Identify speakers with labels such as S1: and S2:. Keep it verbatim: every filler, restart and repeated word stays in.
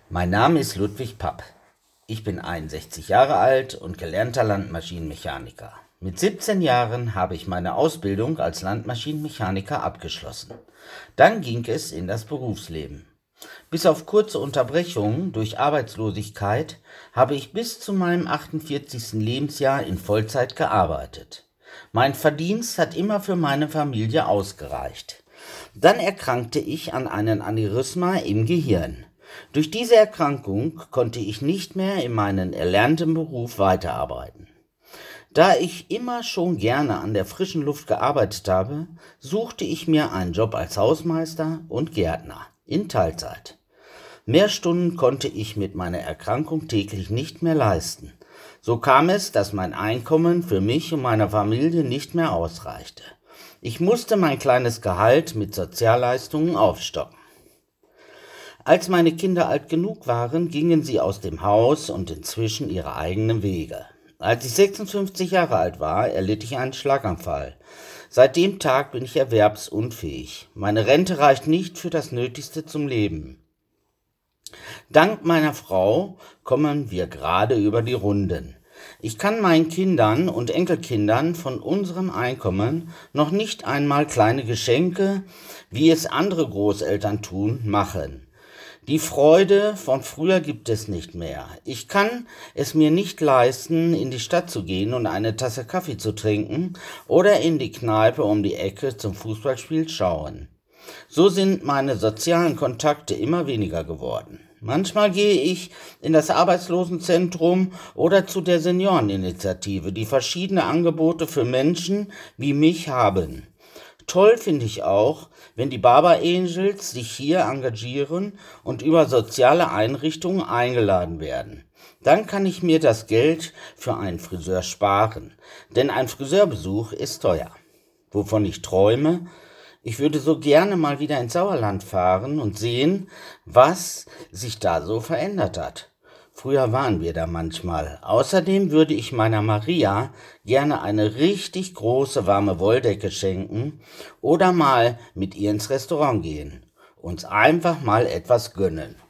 S1: Mein Name ist Ludwig Papp. Ich bin einundsechzig Jahre alt und gelernter Landmaschinenmechaniker. Mit siebzehn Jahren habe ich meine Ausbildung als Landmaschinenmechaniker abgeschlossen. Dann ging es in das Berufsleben. Bis auf kurze Unterbrechungen durch Arbeitslosigkeit habe ich bis zu meinem achtundvierzigsten Lebensjahr in Vollzeit gearbeitet. Mein Verdienst hat immer für meine Familie ausgereicht. Dann erkrankte ich an einem Aneurysma im Gehirn. Durch diese Erkrankung konnte ich nicht mehr in meinem erlernten Beruf weiterarbeiten. Da ich immer schon gerne an der frischen Luft gearbeitet habe, suchte ich mir einen Job als Hausmeister und Gärtner in Teilzeit. Mehr Stunden konnte ich mit meiner Erkrankung täglich nicht mehr leisten. So kam es, dass mein Einkommen für mich und meine Familie nicht mehr ausreichte. Ich musste mein kleines Gehalt mit Sozialleistungen aufstocken. Als meine Kinder alt genug waren, gingen sie aus dem Haus und inzwischen ihre eigenen Wege. Als ich sechsundfünfzig Jahre alt war, erlitt ich einen Schlaganfall. Seit dem Tag bin ich erwerbsunfähig. Meine Rente reicht nicht für das Nötigste zum Leben. Dank meiner Frau kommen wir gerade über die Runden. Ich kann meinen Kindern und Enkelkindern von unserem Einkommen noch nicht einmal kleine Geschenke, wie es andere Großeltern tun, machen. Die Freude von früher gibt es nicht mehr. Ich kann es mir nicht leisten, in die Stadt zu gehen und eine Tasse Kaffee zu trinken oder in die Kneipe um die Ecke zum Fußballspiel schauen. So sind meine sozialen Kontakte immer weniger geworden. Manchmal gehe ich in das Arbeitslosenzentrum oder zu der Senioreninitiative, die verschiedene Angebote für Menschen wie mich haben. Toll finde ich auch, wenn die Barber Angels sich hier engagieren und über soziale Einrichtungen eingeladen werden. Dann kann ich mir das Geld für einen Friseur sparen, denn ein Friseurbesuch ist teuer. Wovon ich träume? Ich würde so gerne mal wieder ins Sauerland fahren und sehen, was sich da so verändert hat. Früher waren wir da manchmal. Außerdem würde ich meiner Maria gerne eine richtig große warme Wolldecke schenken oder mal mit ihr ins Restaurant gehen. Uns einfach mal etwas gönnen.